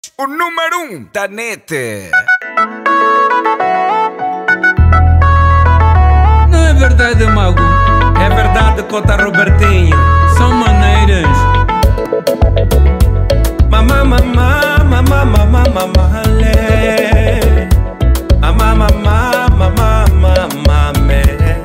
O número 1 da net. Não é verdade, mago. É verdade, Cota Robertinho. São maneiras. Mamá, mamá, mamá, mamá, mamá, lê. Mamá, mamá, mamá, mamá, me.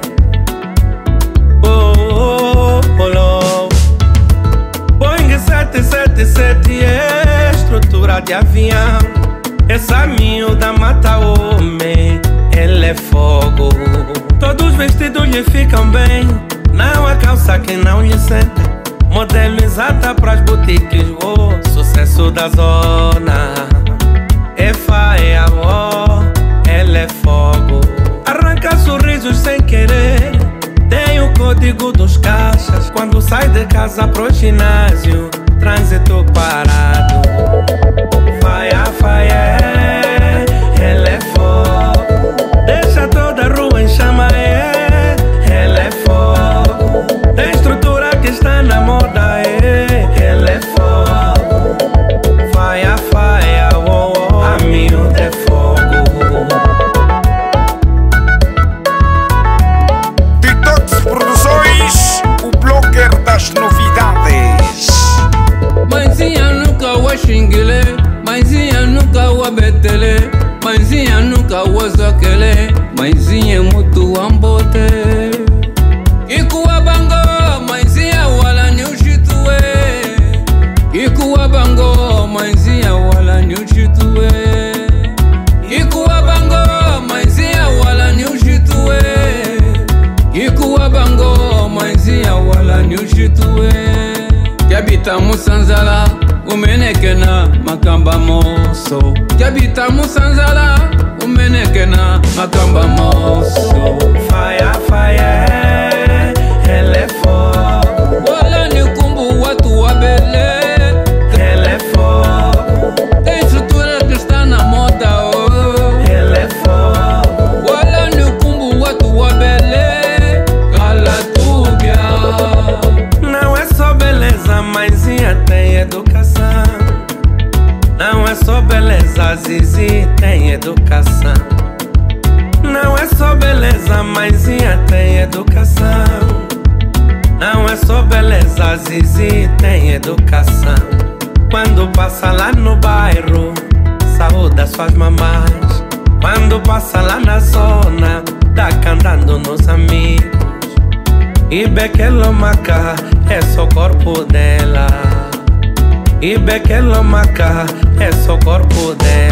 Oh, oh, oh. Boeing 777 é estrutura de avião. Essa miúda mata homem, ele é fogo. Todos os vestidos lhe ficam bem, não há calça que não lhe senta. Modelo exata pras boutiques, o sucesso da zona. É faia, oh, ela é fogo. Arranca sorrisos sem querer, tem o código dos caixas. Quando sai de casa pro ginásio, trânsito parado. Faia, faia, ela é fogo. Deixa toda a rua em chama, ela é fogo. Tem estrutura que está na moda, ela é fogo. Faia, faia, oh, oh, a miúda é fogo. TikToks Produções, o blogger das novidades. Mãezinha nunca o xinguele, mãezinha nunca o betele, mãezinha nunca o zoquele, mãezinha muito ambote. Ikuwa bango, mãezinha wala nyushitue. Ikuwa bango, mãezinha wala nyushitue. Ikuwa bango, mãezinha wala nyushitue. Ikuwa bango, mãezinha wala nyushitue. Yabita musanzala, umenekena makamba moso. Yabita musanzala, umenekena makamba moso. Fire, fire, ela é fogo. Wala ni kumbu watu wabele, ela é fogo. Tem estrutura que está na moda, oh, ela é fogo. Wala ni kumbu watu wabele, galatubia. Não é só beleza, mãezinha tem educação. Não é só beleza, Zizi tem educação. Não é só beleza, mãezinha tem educação. Não é só beleza, Zizi tem educação. Quando passa lá no bairro, saúda suas mamás. Quando passa lá na zona, tá cantando nos amigos. E Bequelomaca é só o corpo dela. E Bequelomaca é só o corpo dela.